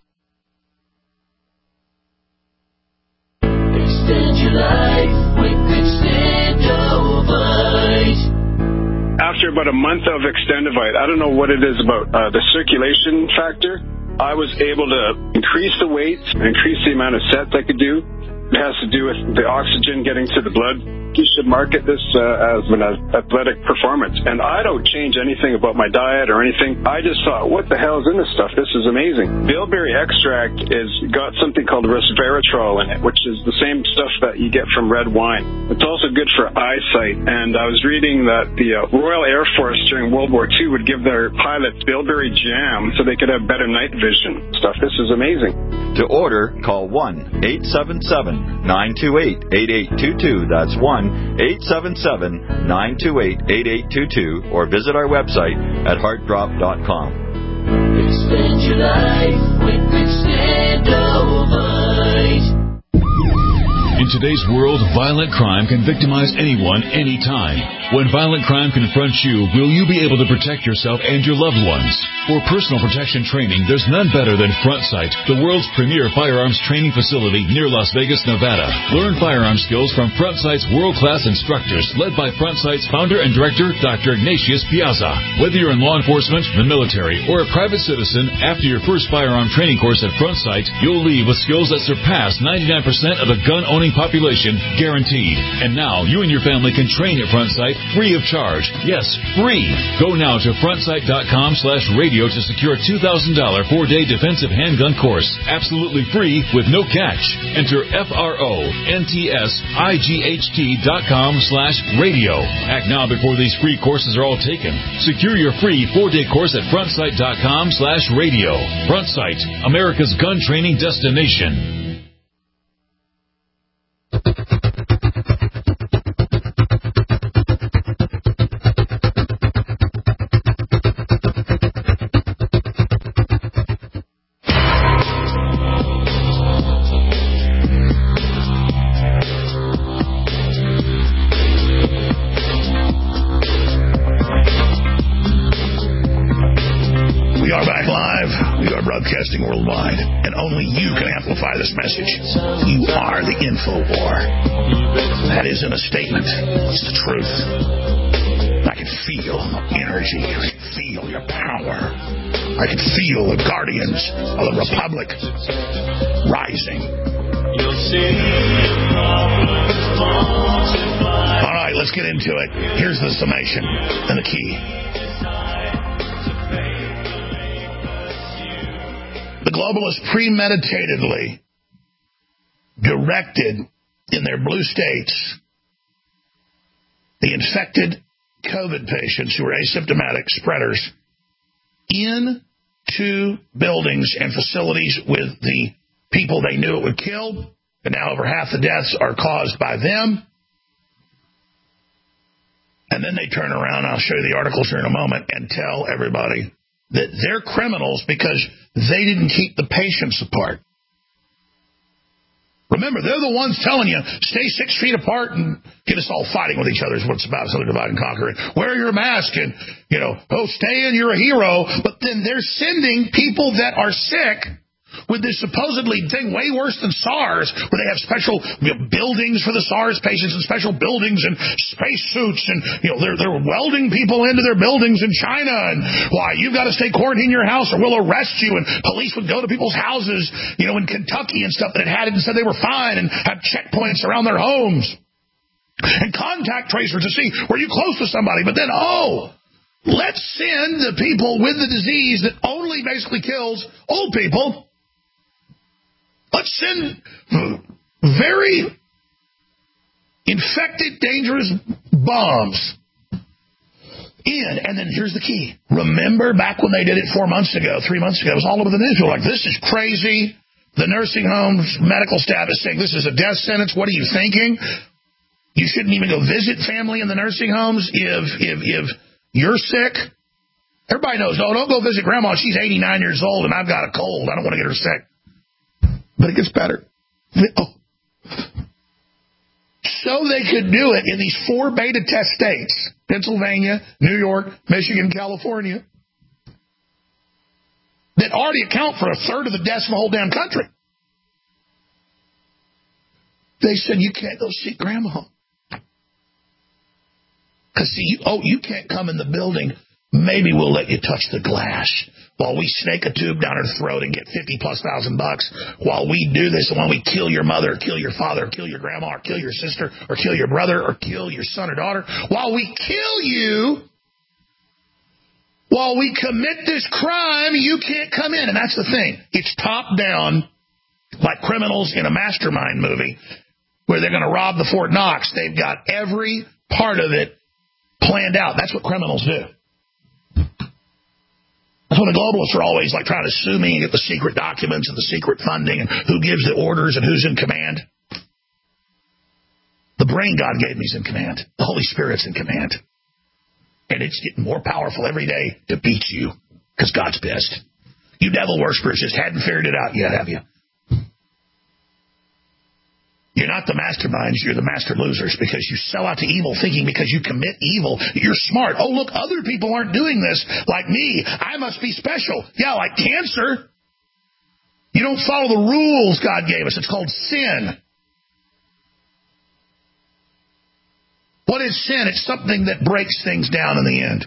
Extend your life with Extendovite. After about a month of Extendovite, I don't know what it is about the circulation factor. I was able to increase the weight, increase the amount of sets I could do. It has to do with the oxygen getting to the blood. You should market this as an athletic performance. And I don't change anything about my diet or anything. I just thought, what the hell is in this stuff? This is amazing. Bilberry extract is got something called resveratrol in it, which is the same stuff that you get from red wine. It's also good for eyesight. And I was reading that the Royal Air Force during World War II would give their pilots bilberry jam so they could have better night vision stuff. This is amazing. To order, call 1-877-928-8822. That's 1-877-928-8822, or visit our website at heartdrop.com. Extend your life with Extendovite. In today's world, violent crime can victimize anyone, anytime. When violent crime confronts you, will you be able to protect yourself and your loved ones? For personal protection training, there's none better than FrontSight, the world's premier firearms training facility near Las Vegas, Nevada. Learn firearm skills from FrontSight's world-class instructors, led by FrontSight's founder and director, Dr. Ignatius Piazza. Whether you're in law enforcement, the military, or a private citizen, after your first firearm training course at FrontSight, you'll leave with skills that surpass 99% of the gun-owning population, guaranteed. And now, you and your family can train at FrontSight free of charge. Yes, free. Go now to frontsight.com/radio to secure a $2,000 4-day defensive handgun course. Absolutely free with no catch. Enter FRONTSIGHT.com/radio. Act now before these free courses are all taken. Secure your free 4-day course at frontsight.com/radio. FrontSight, America's gun training destination. Broadcasting worldwide, and only you can amplify this message. You are the InfoWar. That isn't a statement. It's the truth. I can feel energy. I can feel your power. I can feel the guardians of the Republic rising. All right, let's get into it. Here's the summation and the key. The globalists premeditatedly directed in their blue states the infected COVID patients who were asymptomatic spreaders into buildings and facilities with the people they knew it would kill. And now over half the deaths are caused by them. And then they turn around, I'll show you the articles here in a moment, and tell everybody that they're criminals because they didn't keep the patients apart. Remember, they're the ones telling you, stay 6 feet apart and get us all fighting with each other is what it's about. So they divide and conquer it. Wear your mask and, stay in, you're a hero. But then they're sending people that are sick with this supposedly thing way worse than SARS, where they have special buildings for the SARS patients and special buildings and space suits, and they're welding people into their buildings in China, and why you've got to stay quarantined in your house or we'll arrest you, and police would go to people's houses, in Kentucky and stuff that had it and said they were fine and have checkpoints around their homes and contact tracers to see were you close to somebody, but then let's send the people with the disease that only basically kills old people. Let's send very infected, dangerous bombs in. And then here's the key. Remember back when they did it 4 months ago, 3 months ago, it was all over the news. They were like, this is crazy. The nursing home's medical staff is saying this is a death sentence. What are you thinking? You shouldn't even go visit family in the nursing homes if you're sick. Everybody knows, oh, don't go visit grandma. She's 89 years old and I've got a cold. I don't want to get her sick. But it gets better. Oh. So they could do it in these 4 beta test states, Pennsylvania, New York, Michigan, California, that already account for a third of the deaths in the whole damn country. They said, you can't go see grandma. Because, see, you can't come in the building. Maybe we'll let you touch the glass while we snake a tube down her throat and get $50,000+ while we do this, and while we kill your mother, or kill your father, or kill your grandma, or kill your sister, or kill your brother, or kill your son or daughter. While we kill you, while we commit this crime, you can't come in. And that's the thing. It's top down, like criminals in a mastermind movie where they're going to rob the Fort Knox. They've got every part of it planned out. That's what criminals do. That's when the globalists are always like trying to sue me and get the secret documents and the secret funding and who gives the orders and who's in command. The brain God gave me is in command. The Holy Spirit's in command. And it's getting more powerful every day to beat you because God's pissed. You devil worshippers just hadn't figured it out yet, have you? You're not the masterminds, you're the master losers because you sell out to evil thinking because you commit evil, you're smart. Oh, look, other people aren't doing this like me. I must be special. Yeah, like cancer. You don't follow the rules God gave us. It's called sin. What is sin? It's something that breaks things down in the end.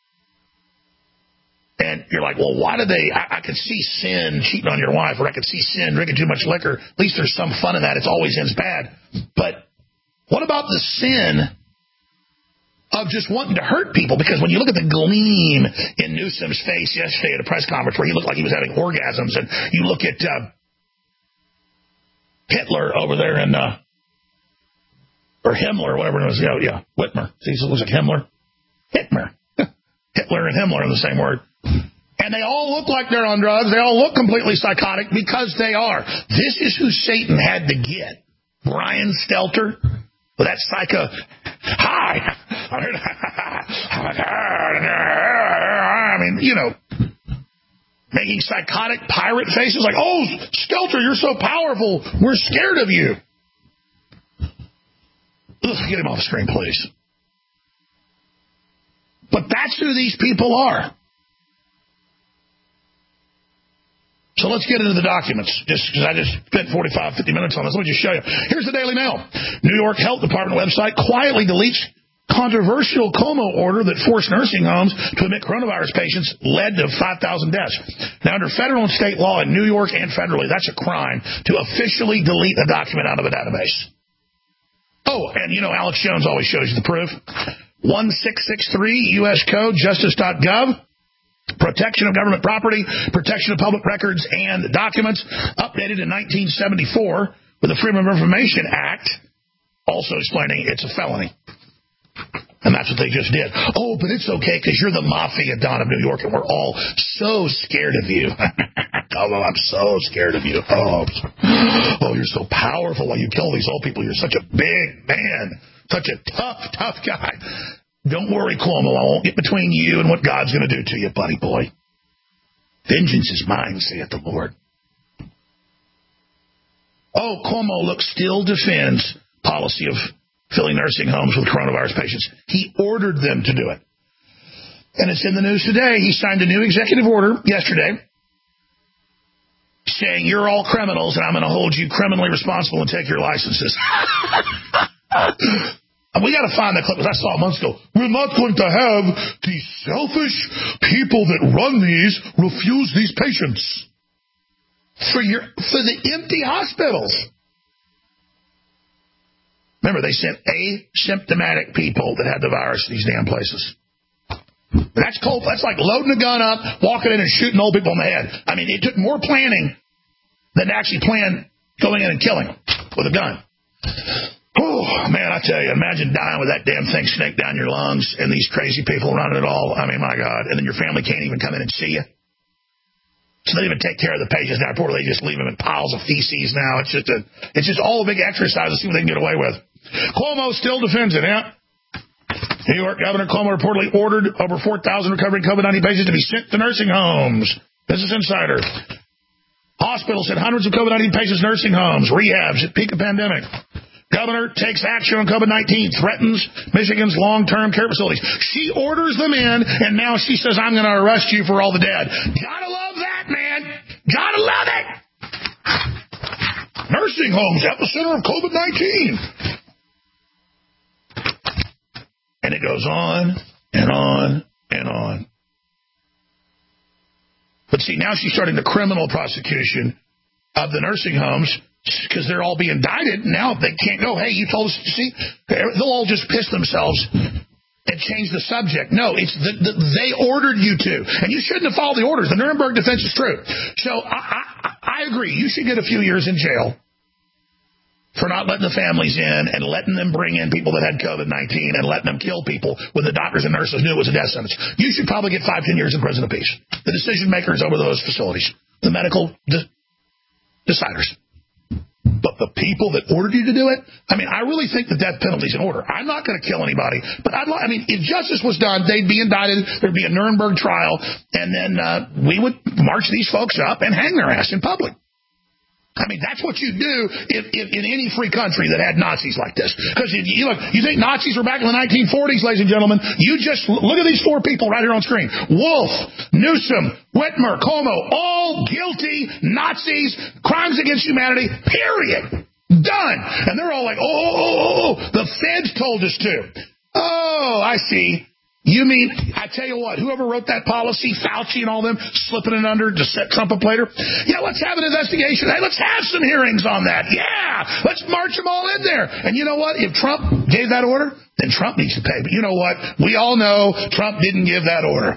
And you're like, well, why do they? I could see sin cheating on your wife, or I could see sin drinking too much liquor. At least there's some fun in that. It always ends bad. But what about the sin of just wanting to hurt people? Because when you look at the gleam in Newsom's face yesterday at a press conference where he looked like he was having orgasms, and you look at Hitler over there in, or Himmler, whatever it was, Whitmer. See, it looks like Himmler. Hitler and Himmler are the same word. And they all look like they're on drugs. They all look completely psychotic because they are. This is who Satan had to get. Brian Stelter with that psycho. Hi. I mean, making psychotic pirate faces like, oh, Stelter, you're so powerful. We're scared of you. Ugh, get him off the screen, please. But that's who these people are. So let's get into the documents, just because I just spent 45, 50 minutes on this. Let me just show you. Here's the Daily Mail. New York Health Department website quietly deletes controversial Cuomo order that forced nursing homes to admit coronavirus patients led to 5,000 deaths. Now, under federal and state law in New York and federally, that's a crime to officially delete a document out of a database. Oh, and Alex Jones always shows you the proof. 1663 U.S. Code, justice.gov. Protection of government property, protection of public records and documents, updated in 1974 with the Freedom of Information Act, also explaining it's a felony. And that's what they just did. Oh, but it's okay because you're the mafia don of New York and we're all so scared of you. Oh, I'm so scared of you. Oh, you're so powerful while you kill these old people. You're such a big man, such a tough guy. Don't worry, Cuomo. I won't get between you and what God's going to do to you, buddy boy. Vengeance is mine, saith the Lord. Oh, Cuomo, look, still defends policy of filling nursing homes with coronavirus patients. He ordered them to do it. And it's in the news today. He signed a new executive order yesterday saying you're all criminals and I'm going to hold you criminally responsible and take your licenses. We got to find that clip, because I saw it months ago. We're not going to have these selfish people that run these refuse these patients for the empty hospitals. Remember, they sent asymptomatic people that had the virus to these damn places. That's cold. That's like loading a gun up, walking in and shooting old people in the head. I mean, it took more planning than to actually plan going in and killing them with a gun. Oh, man, I tell you, imagine dying with that damn thing snaked down your lungs and these crazy people running it all. I mean, my God. And then your family can't even come in and see you. So they don't even take care of the patients now. Poor, they just leave them in piles of feces now. It's just all a big exercise to see what they can get away with. Cuomo still defends it, yeah. New York Governor Cuomo reportedly ordered over 4,000 recovering COVID-19 patients to be sent to nursing homes. Business Insider. Hospitals sent hundreds of COVID-19 patients to nursing homes, rehabs at peak of pandemic. Governor takes action on COVID-19, threatens Michigan's long-term care facilities. She orders them in, and now she says, I'm going to arrest you for all the dead. Gotta love that, man. Gotta love it. Nursing homes, epicenter of COVID-19. And it goes on and on and on. But see, now she's starting the criminal prosecution of the nursing homes because they're all being indicted. Now they can't go, hey, you told us to see. They'll all just piss themselves and change the subject. No, it's they ordered you to. And you shouldn't have followed the orders. The Nuremberg defense is true. So I agree. You should get a few years in jail for not letting the families in and letting them bring in people that had COVID-19 and letting them kill people when the doctors and nurses knew it was a death sentence. You should probably get 5-10 years in prison apiece. The decision makers over those facilities, the medical deciders. But the people that ordered you to do it, I mean, I really think the death penalty is in order. I'm not going to kill anybody, but if justice was done, they'd be indicted, there'd be a Nuremberg trial, and then we would march these folks up and hang their ass in public. I mean, that's what you do if in any free country that had Nazis like this. Because you think Nazis were back in the 1940s, ladies and gentlemen? You just look at these four people right here on screen. Wolf, Newsom, Whitmer, Cuomo, all guilty Nazis, crimes against humanity, period. Done. And they're all like, the feds told us to. Oh, I see. You mean, I tell you what, whoever wrote that policy, Fauci and all them, slipping it under to set Trump up later, yeah, let's have an investigation. Hey, let's have some hearings on that. Yeah, let's march them all in there. And you know what? If Trump gave that order, then Trump needs to pay. But you know what? We all know Trump didn't give that order.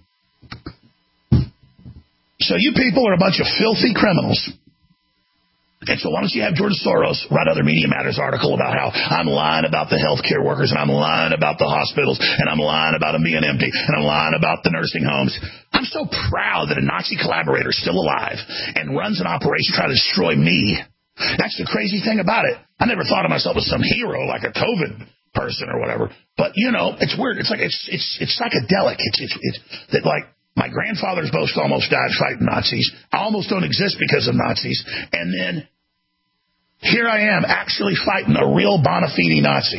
So you people are a bunch of filthy criminals. And so why don't you have George Soros write another Media Matters article about how I'm lying about the healthcare workers and I'm lying about the hospitals and I'm lying about them being empty and I'm lying about the nursing homes. I'm so proud that a Nazi collaborator is still alive and runs an operation to try to destroy me. That's the crazy thing about it. I never thought of myself as some hero like a COVID person or whatever. But, it's weird. It's like it's psychedelic. It's that like my grandfathers both almost died fighting Nazis. I almost don't exist because of Nazis. And then here I am actually fighting a real bona fide Nazi.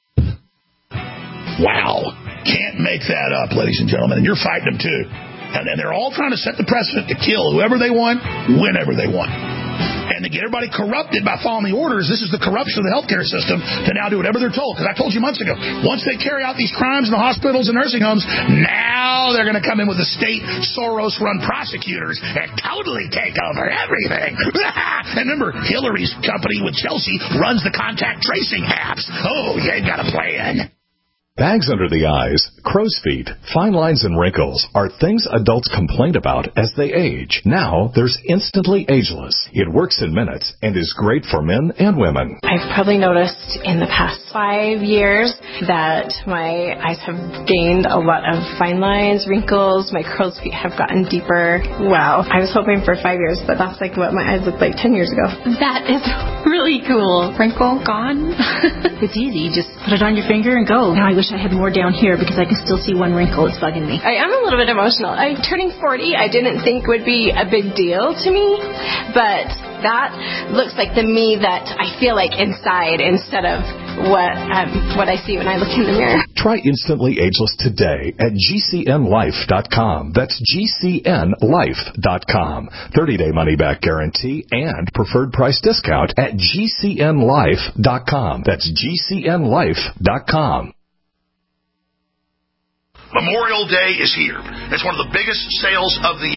Wow. Can't make that up, ladies and gentlemen. And you're fighting them too. And they're all trying to set the precedent to kill whoever they want, whenever they want. And to get everybody corrupted by following the orders, this is the corruption of the healthcare system to now do whatever they're told. Because I told you months ago, once they carry out these crimes in the hospitals and nursing homes, now they're going to come in with the state Soros-run prosecutors and totally take over everything. And remember, Hillary's company with Chelsea runs the contact tracing apps. Oh, you ain't got a plan. Bags under the eyes, crow's feet, fine lines, and wrinkles are things adults complain about as they age. Now, there's Instantly Ageless. It works in minutes and is great for men and women. I've probably noticed in the past 5 years that my eyes have gained a lot of fine lines, wrinkles, my crow's feet have gotten deeper. Wow. I was hoping for 5 years, but that's like what my eyes looked like 10 years ago. That is really cool. Wrinkle gone. It's easy. Just put it on your finger and go. Now I wish I had more down here because I can still see one wrinkle. It's bugging me. I am a little bit emotional. Turning 40 I didn't think would be a big deal to me, but that looks like the me that I feel like inside instead of what I see when I look in the mirror. Try Instantly Ageless today at GCNLife.com. That's GCNLife.com. 30-day money-back guarantee and preferred price discount at GCNLife.com. That's GCNLife.com. Memorial Day is here. It's one of the biggest sales of the